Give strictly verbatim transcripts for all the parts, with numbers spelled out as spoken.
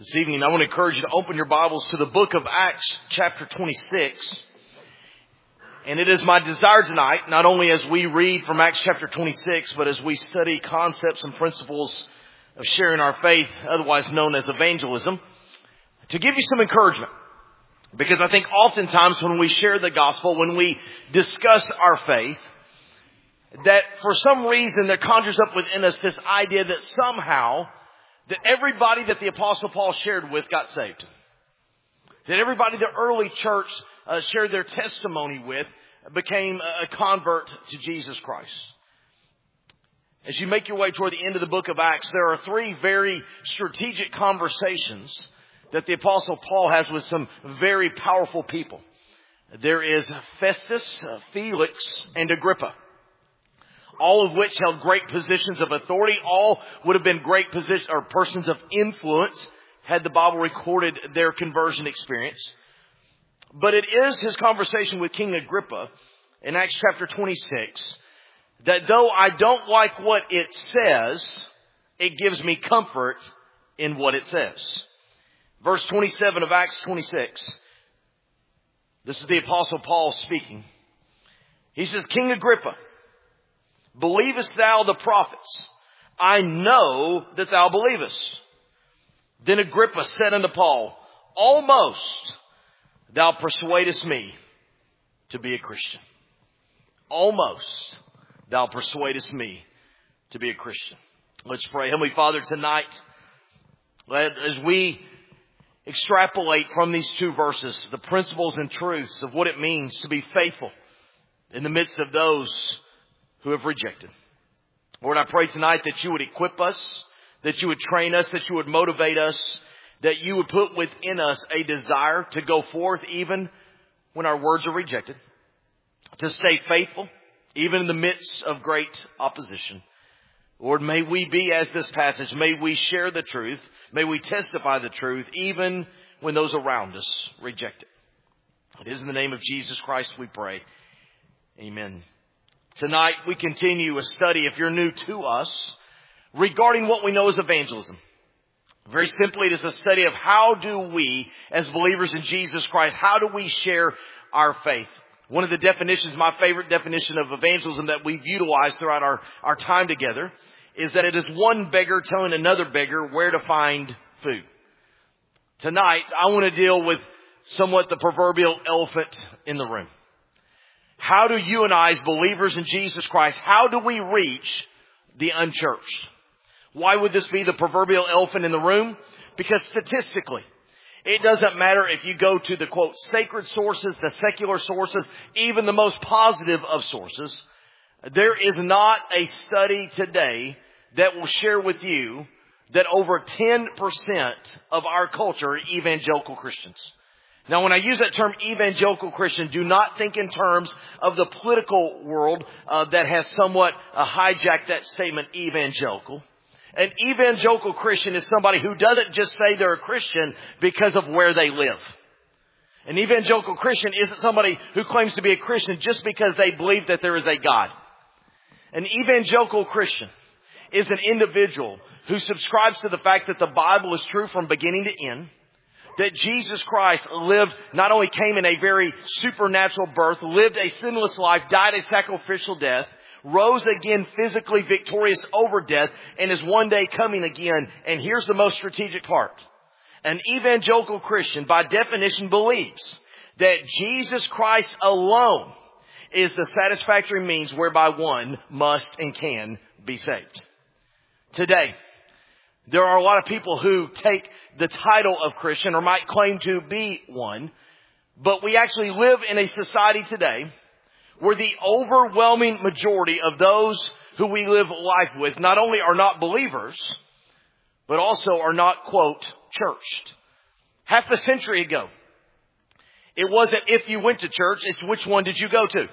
This evening, I want to encourage you to open your Bibles to the book of Acts, chapter twenty-six. And it is my desire tonight, not only as we read from Acts chapter twenty-six, but as we study concepts and principles of sharing our faith, otherwise known as evangelism, to give you some encouragement. Because I think oftentimes when we share the gospel, when we discuss our faith, that for some reason there conjures up within us this idea that somehow that everybody that the Apostle Paul shared with got saved. That everybody the early church uh, shared their testimony with became a convert to Jesus Christ. As you make your way toward the end of the book of Acts, there are three very strategic conversations that the Apostle Paul has with some very powerful people. There is Festus, Felix, and Agrippa. All of which held great positions of authority. All would have been great position or persons of influence had the Bible recorded their conversion experience. But it is his conversation with King Agrippa in Acts chapter twenty-six that though I don't like what it says, it gives me comfort in what it says. Verse twenty-seven of Acts twenty-six. This is the Apostle Paul speaking. He says, King Agrippa, believest thou the prophets? I know that thou believest. Then Agrippa said unto Paul, almost thou persuadest me to be a Christian. Almost thou persuadest me to be a Christian. Let's pray. Heavenly Father, tonight, let, as we extrapolate from these two verses the principles and truths of what it means to be faithful in the midst of those who have rejected. Lord, I pray tonight that you would equip us, that you would train us, that you would motivate us, that you would put within us a desire to go forth even when our words are rejected, to stay faithful even in the midst of great opposition. Lord, may we be as this passage. May we share the truth. May we testify the truth even when those around us reject it. It is in the name of Jesus Christ we pray. Amen. Tonight we continue a study, if you're new to us, regarding what we know as evangelism. Very simply, it is a study of how do we, as believers in Jesus Christ, how do we share our faith? One of the definitions, my favorite definition of evangelism that we've utilized throughout our, our time together, is that it is one beggar telling another beggar where to find food. Tonight, I want to deal with somewhat the proverbial elephant in the room. How do you and I, as believers in Jesus Christ, how do we reach the unchurched? Why would this be the proverbial elephant in the room? Because statistically, it doesn't matter if you go to the, quote, sacred sources, the secular sources, even the most positive of sources. There is not a study today that will share with you that over ten percent of our culture are evangelical Christians. Now, when I use that term evangelical Christian, do not think in terms of the political world uh, that has somewhat uh, hijacked that statement, evangelical. An evangelical Christian is somebody who doesn't just say they're a Christian because of where they live. An evangelical Christian isn't somebody who claims to be a Christian just because they believe that there is a God. An evangelical Christian is an individual who subscribes to the fact that the Bible is true from beginning to end. That Jesus Christ lived, not only came in a very supernatural birth, lived a sinless life, died a sacrificial death, rose again physically victorious over death, and is one day coming again. And here's the most strategic part. An evangelical Christian, by definition, believes that Jesus Christ alone is the satisfactory means whereby one must and can be saved. Today, there are a lot of people who take the title of Christian or might claim to be one, but we actually live in a society today where the overwhelming majority of those who we live life with not only are not believers, but also are not, quote, churched. Half a century ago, it wasn't if you went to church, it's which one did you go to.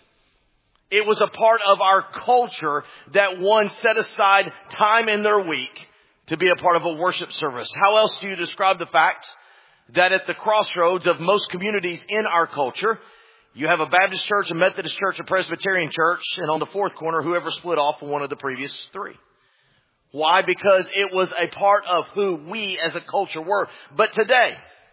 It was a part of our culture that one set aside time in their week to be a part of a worship service. How else do you describe the fact that at the crossroads of most communities in our culture, you have a Baptist church, a Methodist church, a Presbyterian church, and on the fourth corner, whoever split off from one of the previous three? Why? Because it was a part of who we as a culture were. But today,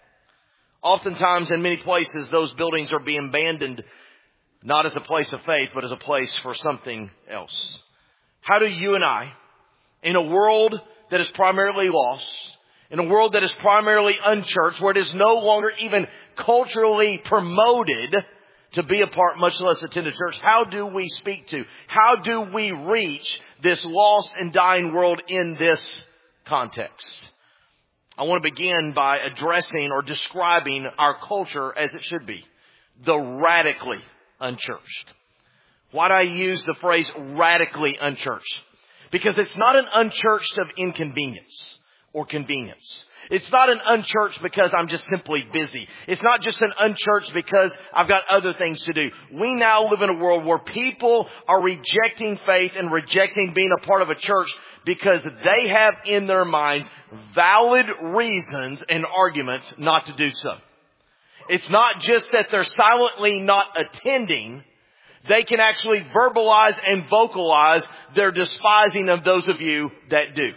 oftentimes in many places, those buildings are being abandoned not as a place of faith, but as a place for something else. How do you and I, in a world that is primarily lost, in a world that is primarily unchurched, where it is no longer even culturally promoted to be a part, much less attend a church, how do we speak to, how do we reach this lost and dying world in this context? I want to begin by addressing or describing our culture as it should be, the radically unchurched. Why do I use the phrase radically unchurched? Because it's not an unchurched of inconvenience or convenience. It's not an unchurched because I'm just simply busy. It's not just an unchurched because I've got other things to do. We now live in a world where people are rejecting faith and rejecting being a part of a church because they have in their minds valid reasons and arguments not to do so. It's not just that they're silently not attending. They can actually verbalize and vocalize their despising of those of you that do.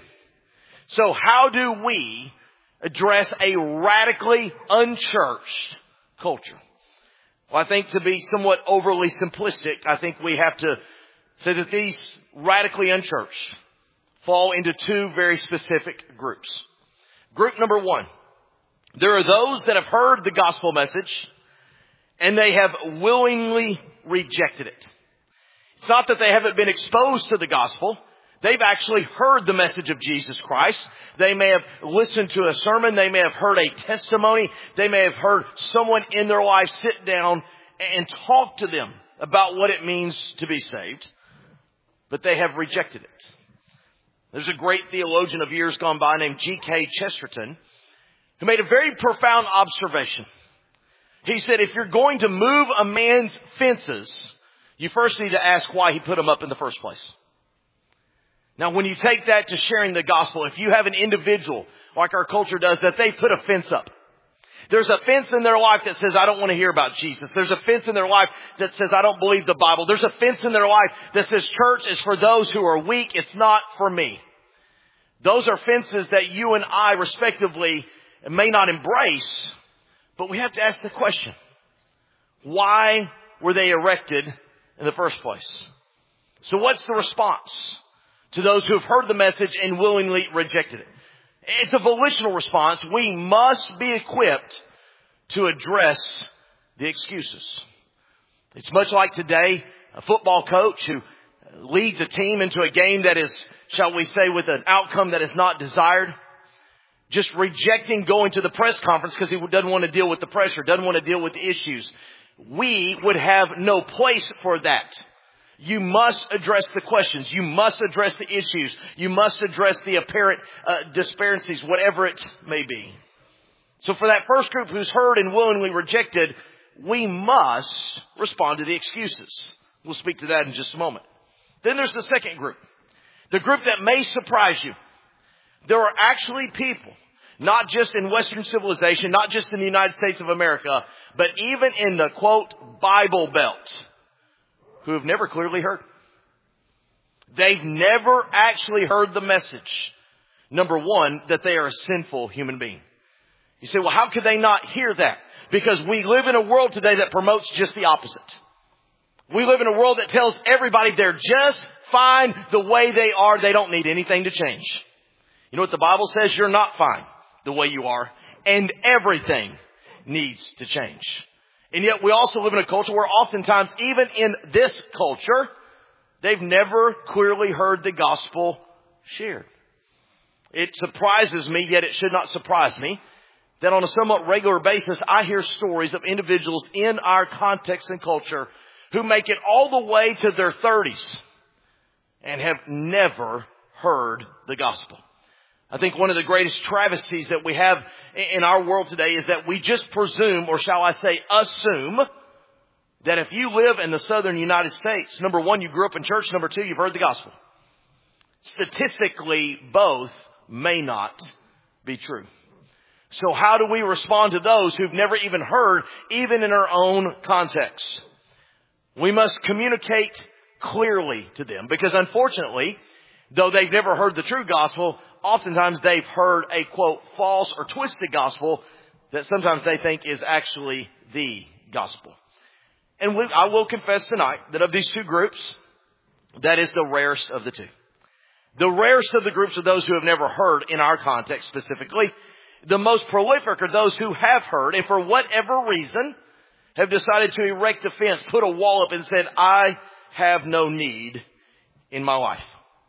So how do we address a radically unchurched culture? Well, I think to be somewhat overly simplistic, I think we have to say that these radically unchurched fall into two very specific groups. Group number one, there are those that have heard the gospel message and they have willingly rejected it. It's not that they haven't been exposed to the gospel. They've actually heard the message of Jesus Christ. They may have listened to a sermon. They may have heard a testimony. They may have heard someone in their life sit down and talk to them about what it means to be saved. But they have rejected it. There's a great theologian of years gone by named G K Chesterton who made a very profound observation. He said, if you're going to move a man's fences, you first need to ask why he put them up in the first place. Now, when you take that to sharing the gospel, if you have an individual, like our culture does, that they put a fence up. There's a fence in their life that says, I don't want to hear about Jesus. There's a fence in their life that says, I don't believe the Bible. There's a fence in their life that says, church is for those who are weak. It's not for me. Those are fences that you and I, respectively, may not embrace, but we have to ask the question, why were they erected in the first place? So what's the response to those who have heard the message and willingly rejected it? It's a volitional response. We must be equipped to address the excuses. It's much like today, a football coach who leads a team into a game that is, shall we say, with an outcome that is not desired. Just rejecting going to the press conference because he doesn't want to deal with the pressure, doesn't want to deal with the issues. We would have no place for that. You must address the questions. You must address the issues. You must address the apparent uh, disparities, whatever it may be. So for that first group who's heard and willingly rejected, we must respond to the excuses. We'll speak to that in just a moment. Then there's the second group. The group that may surprise you. There are actually people, not just in Western civilization, not just in the United States of America, but even in the, quote, Bible Belt, who have never clearly heard. They've never actually heard the message, number one, that they are a sinful human being. You say, well, how could they not hear that? Because we live in a world today that promotes just the opposite. We live in a world that tells everybody they're just fine the way they are. They don't need anything to change. You know what the Bible says? You're not fine the way you are, and everything needs to change. And yet we also live in a culture where oftentimes, even in this culture, they've never clearly heard the gospel shared. It surprises me, yet it should not surprise me, that on a somewhat regular basis, I hear stories of individuals in our context and culture who make it all the way to their thirties and have never heard the gospel. I think one of the greatest travesties that we have in our world today is that we just presume, or shall I say assume, that if you live in the southern United States, number one, you grew up in church, number two, you've heard the gospel. Statistically, both may not be true. So how do we respond to those who've never even heard, even in our own context? We must communicate clearly to them, because unfortunately, Though they've never heard the true gospel, oftentimes they've heard a, quote, false or twisted gospel that sometimes they think is actually the gospel. And we, I will confess tonight that of these two groups, that is the rarest of the two. The rarest of the groups are those who have never heard in our context specifically. The most prolific are those who have heard and for whatever reason have decided to erect a fence, put a wall up and said, I have no need in my life.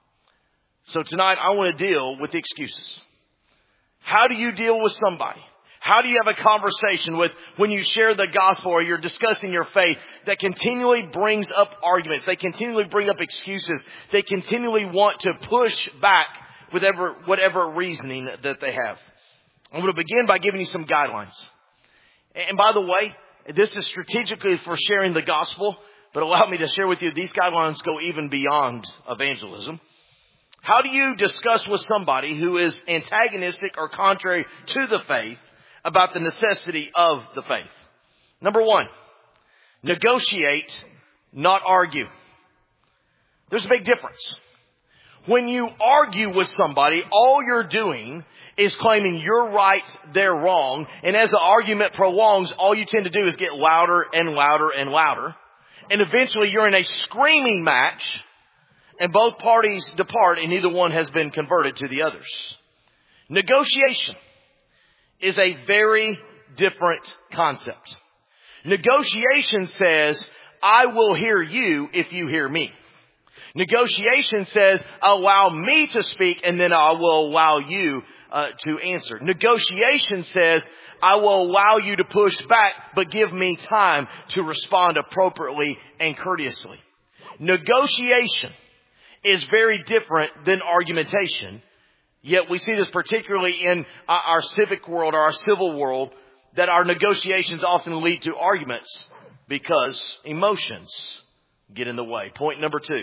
So tonight I want to deal with the excuses. How do you deal with somebody? How do you have a conversation with when you share the gospel or you're discussing your faith that continually brings up arguments? They continually bring up excuses. They continually want to push back with whatever, whatever reasoning that they have. I'm going to begin by giving you some guidelines. And by the way, this is strategically for sharing the gospel, but allow me to share with you, these guidelines go even beyond evangelism. How do you discuss with somebody who is antagonistic or contrary to the faith about the necessity of the faith? Number one, negotiate, not argue. There's a big difference. When you argue with somebody, all you're doing is claiming you're right, they're wrong. And as the argument prolongs, all you tend to do is get louder and louder and louder. And eventually you're in a screaming match and both parties depart and neither one has been converted to the others. Negotiation is a very different concept. Negotiation says, I will hear you if you hear me. Negotiation says, allow me to speak and then I will allow you uh, to answer. Negotiation says, I will allow you to push back, but give me time to respond appropriately and courteously. Negotiation is very different than argumentation. Yet we see this particularly in our civic world or our civil world, that our negotiations often lead to arguments because emotions get in the way. Point number two.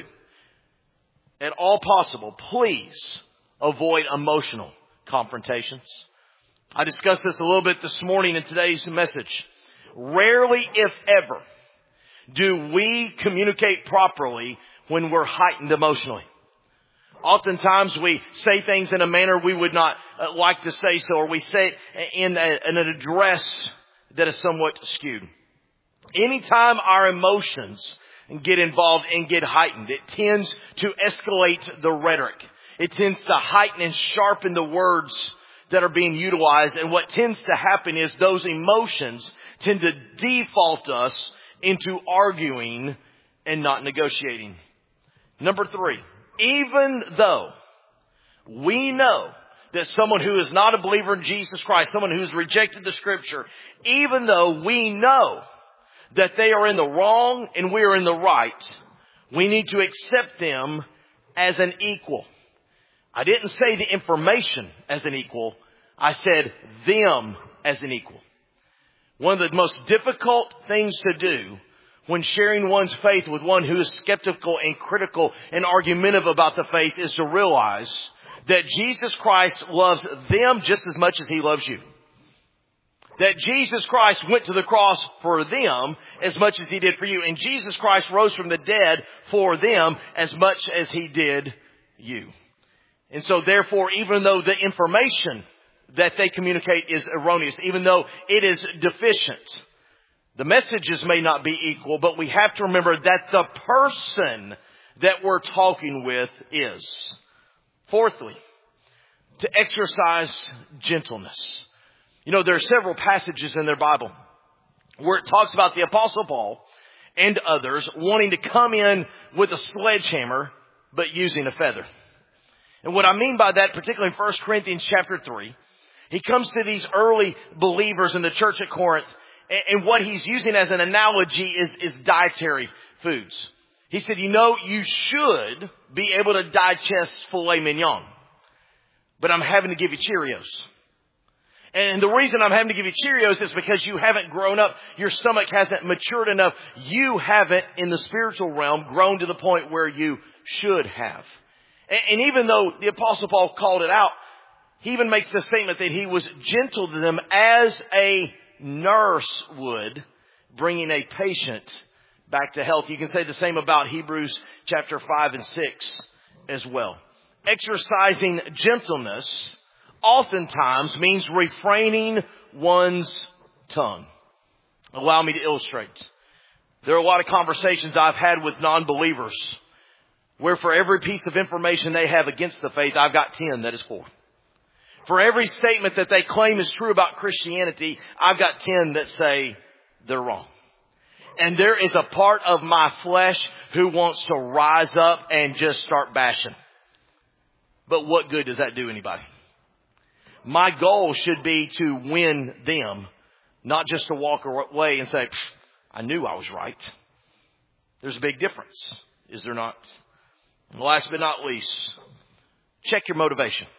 At all possible, please avoid emotional confrontations. I discussed this a little bit this morning in today's message. Rarely, if ever, do we communicate properly when we're heightened emotionally. Oftentimes we say things in a manner we would not uh, like to say so, or we say it in, a, in an address that is somewhat skewed. Anytime our emotions get involved and get heightened, it tends to escalate the rhetoric. It tends to heighten and sharpen the words that are being utilized. And what tends to happen is those emotions tend to default us into arguing and not negotiating. Number three, even though we know that someone who is not a believer in Jesus Christ, someone who's rejected the Scripture, even though we know that they are in the wrong and we are in the right, we need to accept them as an equal. I didn't say the information as an equal. I said them as an equal. One of the most difficult things to do when sharing one's faith with one who is skeptical and critical and argumentative about the faith is to realize that Jesus Christ loves them just as much as He loves you. That Jesus Christ went to the cross for them as much as He did for you. And Jesus Christ rose from the dead for them as much as He did you. And so therefore, even though the information that they communicate is erroneous, even though it is deficient, the messages may not be equal, but we have to remember that the person that we're talking with is. Fourthly, to exercise gentleness. You know, there are several passages in their Bible where it talks about the Apostle Paul and others wanting to come in with a sledgehammer, but using a feather. And what I mean by that, particularly in First Corinthians chapter three, he comes to these early believers in the church at Corinth, and what he's using as an analogy is, is dietary foods. He said, you know, you should be able to digest filet mignon, but I'm having to give you Cheerios. And the reason I'm having to give you Cheerios is because you haven't grown up. Your stomach hasn't matured enough. You haven't, in the spiritual realm, grown to the point where you should have. And, and even though the Apostle Paul called it out, he even makes the statement that he was gentle to them as a nurse would, bringing a patient back to health. You can say the same about Hebrews chapter five and six as well. exercising gentleness oftentimes means refraining one's tongue. Allow me to illustrate. There are a lot of conversations I've had with non-believers where for every piece of information they have against the faith, I've got ten that is for. For every statement that they claim is true about Christianity, I've got ten that say they're wrong. And there is a part of my flesh who wants to rise up and just start bashing. But what good does that do anybody? My goal should be to win them, not just to walk away and say, I knew I was right. There's a big difference, is there not? And last but not least, check your motivation.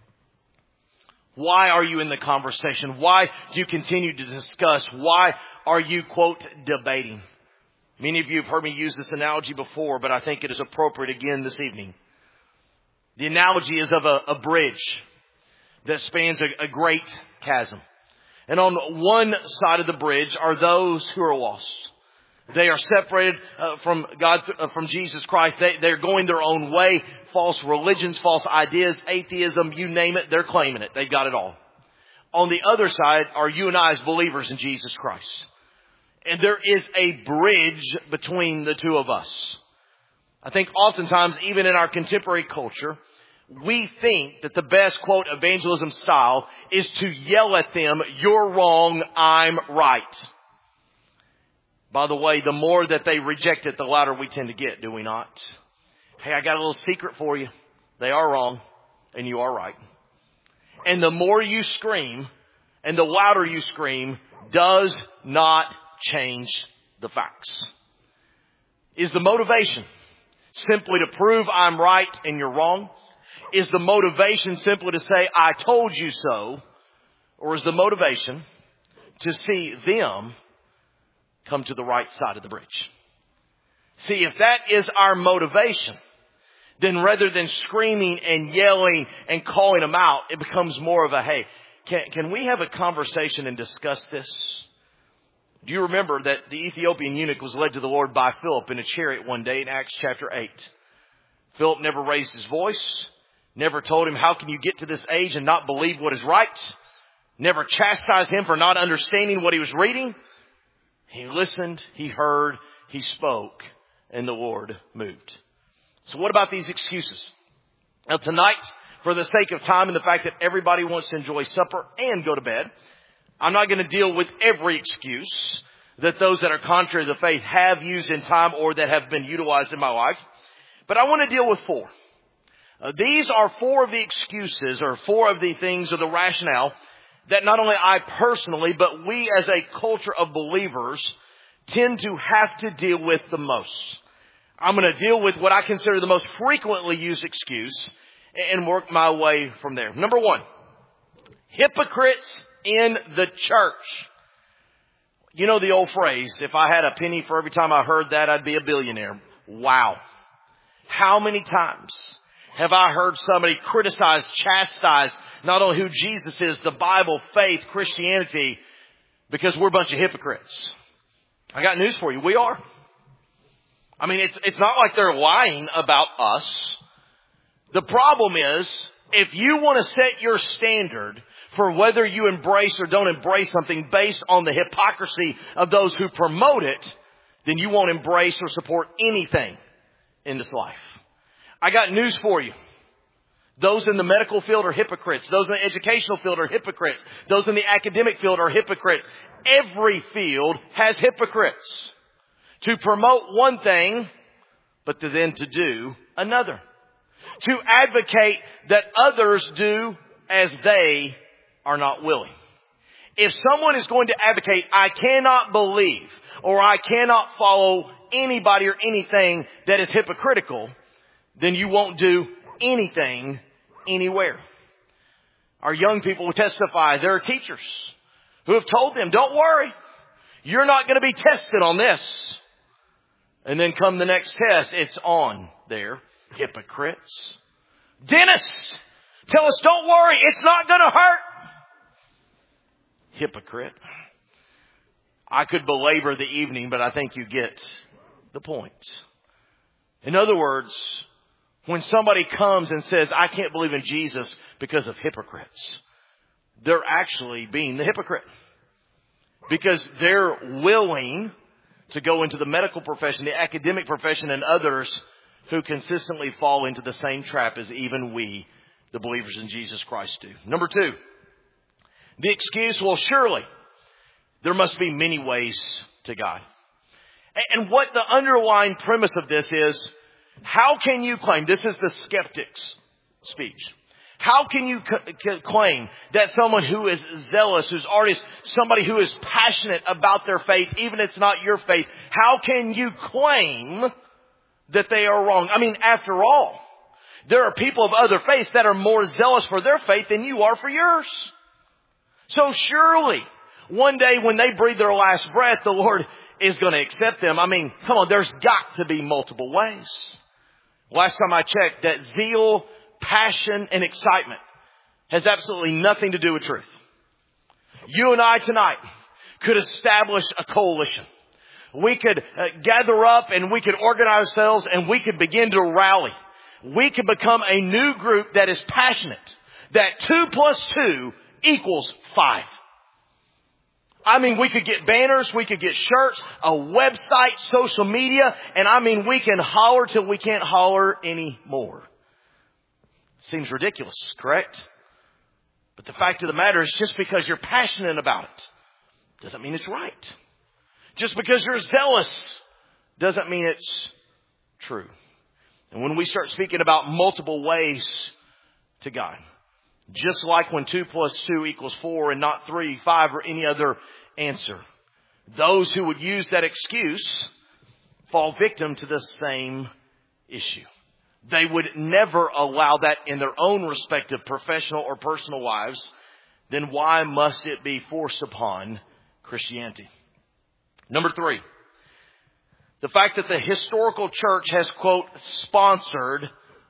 Why are you in the conversation? Why do you continue to discuss? Why are you, quote, debating? Many of you have heard me use this analogy before, but I think it is appropriate again this evening. The analogy is of a, a bridge that spans a, a great chasm. And on one side of the bridge are those who are lost. They are separated uh, from God, uh, from Jesus Christ. They, they're going their own way. False religions, false ideas, atheism, you name it, they're claiming it. They've got it all. On the other side are you and I as believers in Jesus Christ. And there is a bridge between the two of us. I think oftentimes, even in our contemporary culture, we think that the best, quote, evangelism style is to yell at them, you're wrong, I'm right. By the way, the more that they reject it, the louder we tend to get, do we not? Hey, I got a little secret for you. They are wrong, and you are right. And the more you scream, and the louder you scream, does not change the facts. Is the motivation simply to prove I'm right and you're wrong? Is the motivation simply to say, I told you so? Or is the motivation to see them come to the right side of the bridge? See, if that is our motivation, then rather than screaming and yelling and calling them out, it becomes more of a, hey, can, can we have a conversation and discuss this? Do you remember that the Ethiopian eunuch was led to the Lord by Philip in a chariot one day in Acts chapter eight? Philip never raised his voice, never told him, how can you get to this age and not believe what is right? Never chastised him for not understanding what he was reading. He listened, he heard, he spoke, and the Lord moved. So what about these excuses? Now tonight, for the sake of time and the fact that everybody wants to enjoy supper and go to bed, I'm not going to deal with every excuse that those that are contrary to the faith have used in time or that have been utilized in my life. But I want to deal with four. Uh, these are four of the excuses or four of the things or the rationale that not only I personally, but we as a culture of believers tend to have to deal with the most. I'm going to deal with what I consider the most frequently used excuse and work my way from there. Number one, hypocrites in the church. You know the old phrase, if I had a penny for every time I heard that, I'd be a billionaire. Wow. How many times have I heard somebody criticize, chastise, not only who Jesus is, the Bible, faith, Christianity, because we're a bunch of hypocrites? I got news for you. We are. I mean, it's, it's not like they're lying about us. The problem is, if you want to set your standard for whether you embrace or don't embrace something based on the hypocrisy of those who promote it, then you won't embrace or support anything in this life. I got news for you. Those in the medical field are hypocrites. Those in the educational field are hypocrites. Those in the academic field are hypocrites. Every field has hypocrites. To promote one thing, but to then to do another. To advocate that others do as they are not willing. If someone is going to advocate, I cannot believe or I cannot follow anybody or anything that is hypocritical, then you won't do anything anywhere. Our young people will testify. There are teachers who have told them, don't worry, you're not going to be tested on this. And then come the next test, it's on there. Hypocrites. Dentists tell us, don't worry, it's not going to hurt. Hypocrite. I could belabor the evening, but I think you get the point. In other words, When somebody comes and says, I can't believe in Jesus because of hypocrites, they're actually being the hypocrite. Because they're willing to go into the medical profession, the academic profession, and others who consistently fall into the same trap as even we, the believers in Jesus Christ, do. Number two, the excuse, well, surely there must be many ways to God. And what the underlying premise of this is, how can you claim, this is the skeptic's speech, how can you c- claim that someone who is zealous, who's artist, somebody who is passionate about their faith, even if it's not your faith, how can you claim that they are wrong? I mean, after all, there are people of other faiths that are more zealous for their faith than you are for yours. So surely, one day when they breathe their last breath, the Lord is going to accept them. I mean, come on, there's got to be multiple ways. Last time I checked, that zeal, passion, and excitement has absolutely nothing to do with truth. You and I tonight could establish a coalition. We could uh, gather up and we could organize ourselves and we could begin to rally. We could become a new group that is passionate, that two plus two equals five. I mean, we could get banners, we could get shirts, a website, social media, and I mean, we can holler till we can't holler anymore. Seems ridiculous, correct? But the fact of the matter is, just because you're passionate about it doesn't mean it's right. Just because you're zealous doesn't mean it's true. And when we start speaking about multiple ways to God, just like when two plus two equals four and not three, five, or any other answer, those who would use that excuse fall victim to the same issue. They would never allow that in their own respective professional or personal lives. Then why must it be forced upon Christianity? Number three, the fact that the historical church has, quote, sponsored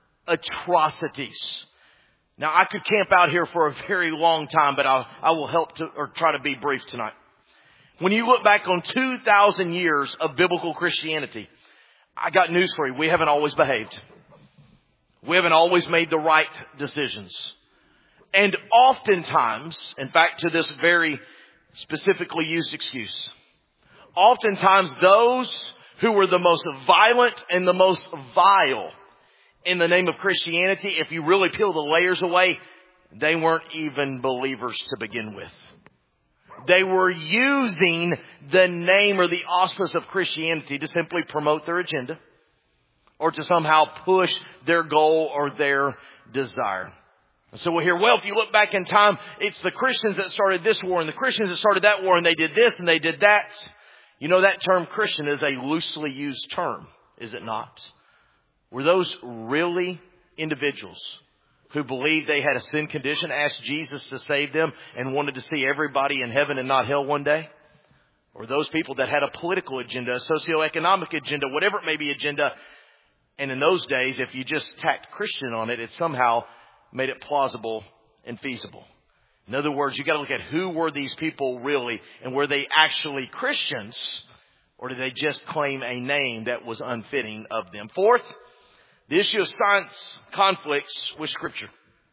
atrocities. Now, I could camp out here for a very long time, but I'll, I will help to, or try to be brief tonight. When you look back on two thousand years of biblical Christianity, I got news for you. We haven't always behaved. We haven't always made the right decisions. And oftentimes, in fact, to this very specifically used excuse, oftentimes those who were the most violent and the most vile in the name of Christianity, if you really peel the layers away, they weren't even believers to begin with. They were using the name or the auspice of Christianity to simply promote their agenda or to somehow push their goal or their desire. And so we'll hear, well, if you look back in time, it's the Christians that started this war and the Christians that started that war and they did this and they did that. You know, that term Christian is a loosely used term, is it not? Were those really individuals who believed they had a sin condition, asked Jesus to save them, and wanted to see everybody in heaven and not hell one day? Or those people that had a political agenda, a socioeconomic agenda, whatever it may be agenda, and in those days, if you just tacked Christian on it, it somehow made it plausible and feasible. In other words, you got to look at who were these people really, and were they actually Christians, or did they just claim a name that was unfitting of them? Fourth, the issue of science conflicts with Scripture.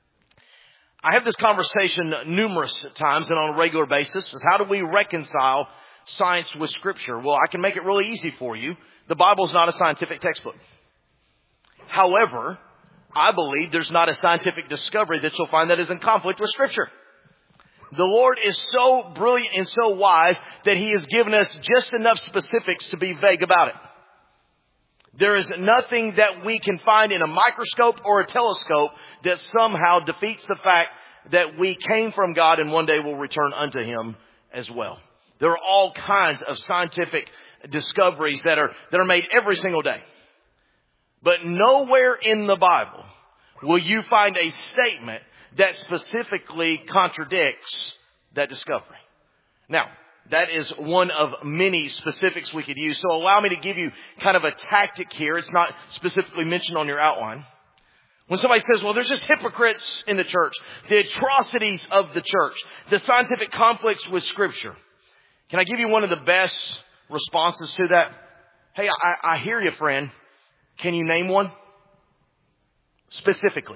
I have this conversation numerous times and on a regular basis. Is how do we reconcile science with Scripture? Well, I can make it really easy for you. The Bible is not a scientific textbook. However, I believe there's not a scientific discovery that you'll find that is in conflict with Scripture. The Lord is so brilliant and so wise that He has given us just enough specifics to be vague about it. There is nothing that we can find in a microscope or a telescope that somehow defeats the fact that we came from God and one day will return unto Him as well. There are all kinds of scientific discoveries that are, that are made every single day. But nowhere in the Bible will you find a statement that specifically contradicts that discovery. Now, that is one of many specifics we could use. So allow me to give you kind of a tactic here. It's not specifically mentioned on your outline. When somebody says, well, there's just hypocrites in the church, the atrocities of the church, the scientific conflicts with Scripture, can I give you one of the best responses to that? Hey, I, I hear you, friend. Can you name one? specifically.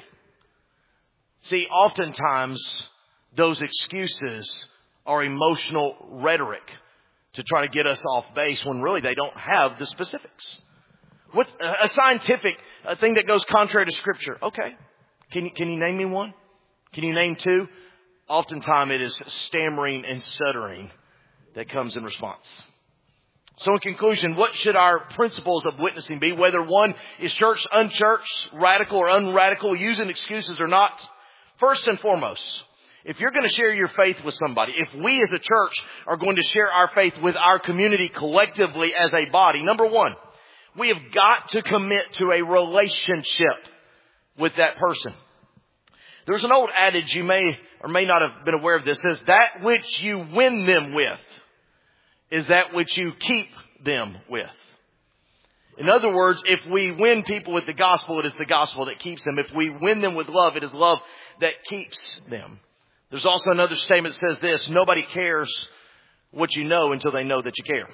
See, oftentimes those excuses are emotional rhetoric to try to get us off base when really they don't have the specifics. What a scientific a thing that goes contrary to Scripture. Okay. Can you, can you name me one? Can you name two? Oftentimes it is stammering and stuttering that comes in response. So in conclusion, what should our principles of witnessing be? Whether one is church, unchurched, radical or unradical, using excuses or not. First and foremost, if you're going to share your faith with somebody, if we as a church are going to share our faith with our community collectively as a body, number one, we have got to commit to a relationship with that person. There's an old adage, you may or may not have been aware of this, says that which you win them with is that which you keep them with. In other words, if we win people with the gospel, it is the gospel that keeps them. If we win them with love, it is love that keeps them. There's also another statement that says this: nobody cares what you know until they know that you care.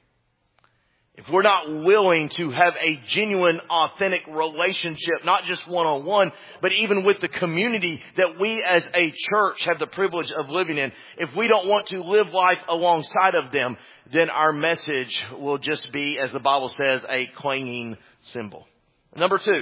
If we're not willing to have a genuine, authentic relationship, not just one-on-one, but even with the community that we as a church have the privilege of living in, if we don't want to live life alongside of them, then our message will just be, as the Bible says, a clanging cymbal. Number two,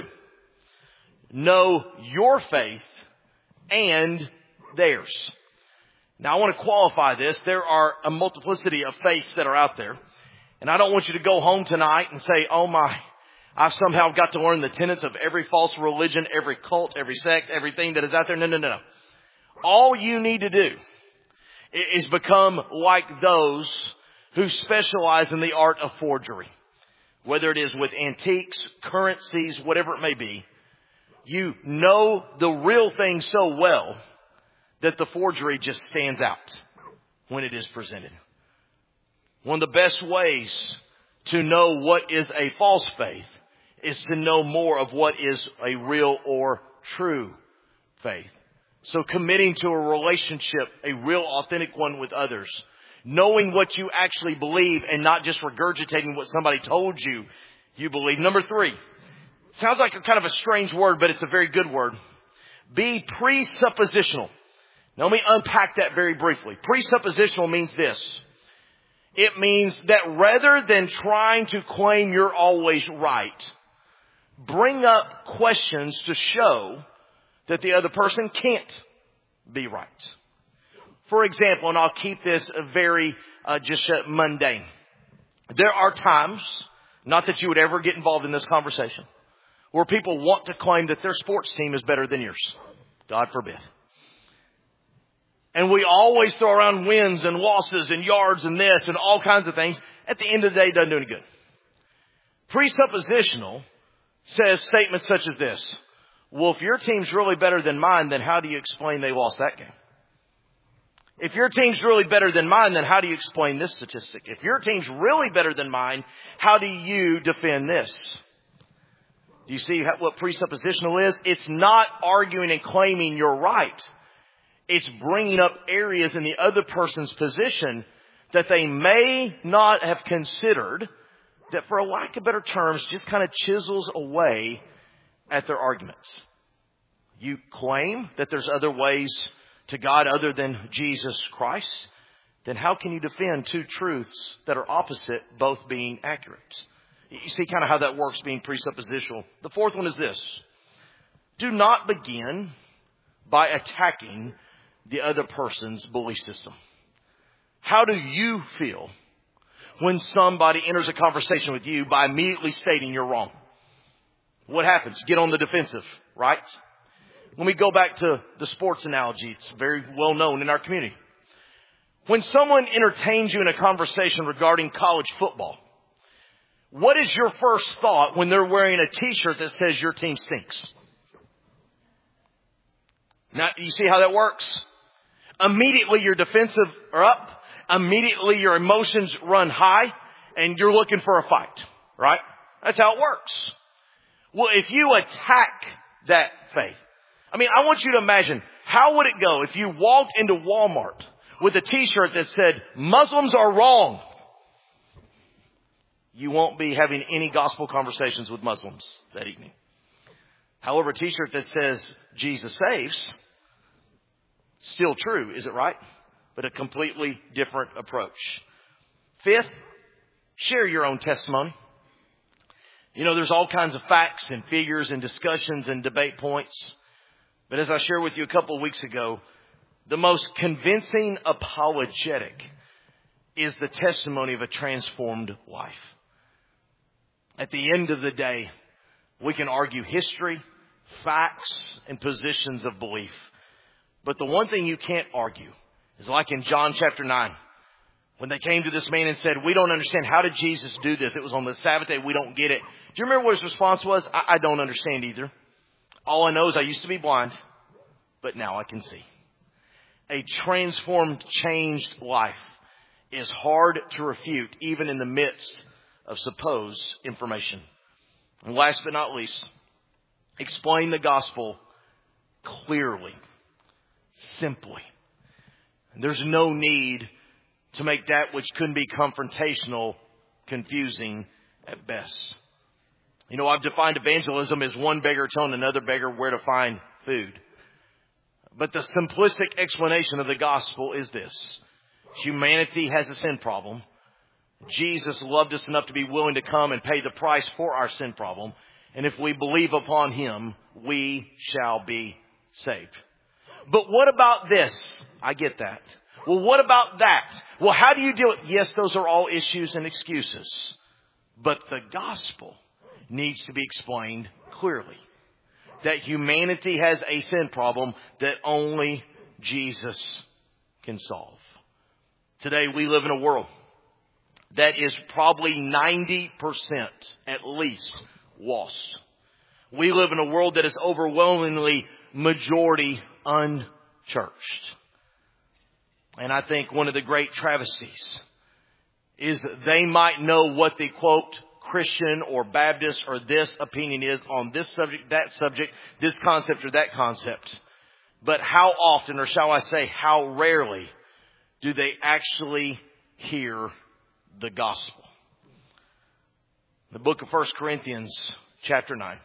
know your faith and theirs. Now, I want to qualify this. There are a multiplicity of faiths that are out there. And I don't want you to go home tonight and say, oh my, I've somehow got to learn the tenets of every false religion, every cult, every sect, everything that is out there. No, no, no, no. All you need to do is become like those who specialize in the art of forgery. Whether it is with antiques, currencies, whatever it may be. You know the real thing so well that the forgery just stands out when it is presented. One of the best ways to know what is a false faith is to know more of what is a real or true faith. So committing to a relationship, a real authentic one with others, knowing what you actually believe and not just regurgitating what somebody told you you believe. Number three, sounds like a kind of a strange word, but it's a very good word. Be presuppositional. Now let me unpack that very briefly. Presuppositional means this. It means that rather than trying to claim you're always right, bring up questions to show that the other person can't be right. For example, and I'll keep this very uh, just uh, mundane. There are times, not that you would ever get involved in this conversation, where people want to claim that their sports team is better than yours. God forbid. And we always throw around wins and losses and yards and this and all kinds of things. At the end of the day, it doesn't do any good. Presuppositional says statements such as this. Well, if your team's really better than mine, then how do you explain they lost that game? If your team's really better than mine, then how do you explain this statistic? If your team's really better than mine, how do you defend this? Do you see what presuppositional is? It's not arguing and claiming you're right. It's bringing up areas in the other person's position that they may not have considered, that for a lack of better terms just kind of chisels away at their arguments. You claim that there's other ways to God other than Jesus Christ, then how can you defend two truths that are opposite, both being accurate? You see kind of how that works, being presuppositional. The fourth one is this. Do not begin by attacking the other person's belief system. How do you feel when somebody enters a conversation with you by immediately stating you're wrong? What happens? Get on the defensive, right? When we go back to the sports analogy, it's very well known in our community. When someone entertains you in a conversation regarding college football, what is your first thought when they're wearing a t-shirt that says your team stinks? Now, you see how that works? Immediately your defensive are up. Immediately your emotions run high and you're looking for a fight, right? That's how it works. Well, if you attack that faith, I mean, I want you to imagine, how would it go if you walked into Walmart with a t-shirt that said, Muslims are wrong? You won't be having any gospel conversations with Muslims that evening. However, a t-shirt that says Jesus saves, still true, is it right? But a completely different approach. Fifth, share your own testimony. You know, there's all kinds of facts and figures and discussions and debate points. But as I shared with you a couple of weeks ago, the most convincing apologetic is the testimony of a transformed life. At the end of the day, we can argue history, facts, and positions of belief. But the one thing you can't argue is like in John chapter nine, when they came to this man and said, we don't understand. How did Jesus do this? It was on the Sabbath day. We don't get it. Do you remember what his response was? I, I don't understand either. All I know is I used to be blind, but now I can see. A transformed, changed life is hard to refute, even in the midst of supposed information. And last but not least, explain the gospel clearly, simply. There's no need to make that which couldn't be confrontational confusing at best. You know, I've defined evangelism as one beggar telling another beggar where to find food. But the simplistic explanation of the gospel is this. Humanity has a sin problem. Jesus loved us enough to be willing to come and pay the price for our sin problem. And if we believe upon him, we shall be saved. But what about this? I get that. Well, what about that? Well, how do you deal with it? Yes, those are all issues and excuses. But the gospel needs to be explained clearly. That humanity has a sin problem that only Jesus can solve. Today we live in a world that is probably ninety percent at least lost. We live in a world that is overwhelmingly majority unchurched. And I think one of the great travesties is that they might know what the quote Christian or Baptist or this opinion is on this subject, that subject, this concept or that concept. But how often, or shall I say, how rarely do they actually hear the gospel? The book of First Corinthians chapter nine.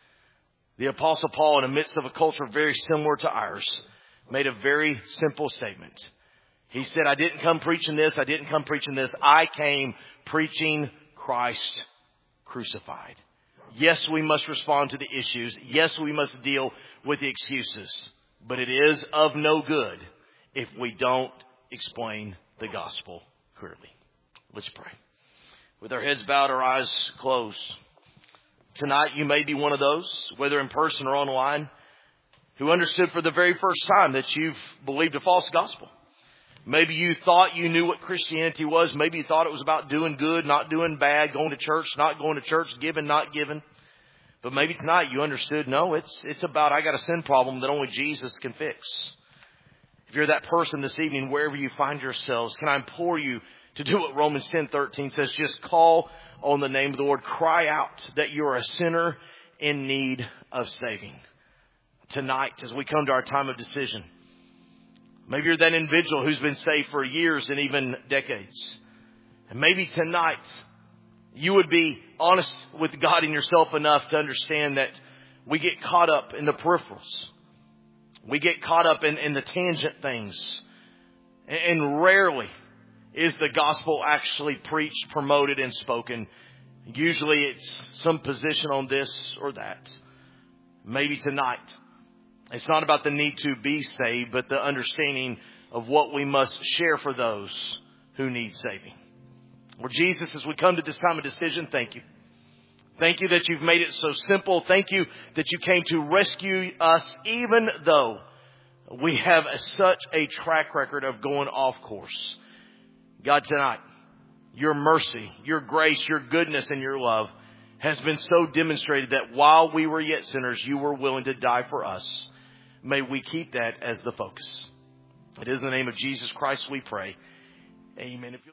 The Apostle Paul, in the midst of a culture very similar to ours, made a very simple statement. He said, I didn't come preaching this. I didn't come preaching this. I came preaching Christ crucified. Yes, we must respond to the issues. Yes, we must deal with the excuses. But it is of no good if we don't explain the gospel clearly. Let's pray. With our heads bowed, our eyes closed. Tonight you may be one of those, whether in person or online, who understood for the very first time that you've believed a false gospel. Maybe you thought you knew what Christianity was. Maybe you thought it was about doing good, not doing bad, going to church, not going to church, giving, not giving. But maybe tonight you understood, no, it's it's about I got a sin problem that only Jesus can fix. If you're that person this evening, wherever you find yourselves, can I implore you to do what Romans ten thirteen says? Just call on the name of the Lord. Cry out that you're a sinner in need of saving. Tonight, as we come to our time of decision, maybe you're that individual who's been saved for years and even decades. And maybe tonight you would be honest with God and yourself enough to understand that we get caught up in the peripherals. We get caught up in, in the tangent things. And, and rarely is the gospel actually preached, promoted, and spoken. Usually it's some position on this or that. Maybe tonight it's not about the need to be saved, but the understanding of what we must share for those who need saving. Lord Jesus, as we come to this time of decision, thank you. Thank you that you've made it so simple. Thank you that you came to rescue us, even though we have a, such a track record of going off course. God, tonight, your mercy, your grace, your goodness, and your love has been so demonstrated that while we were yet sinners, you were willing to die for us. May we keep that as the focus. It is in the name of Jesus Christ we pray. Amen. If you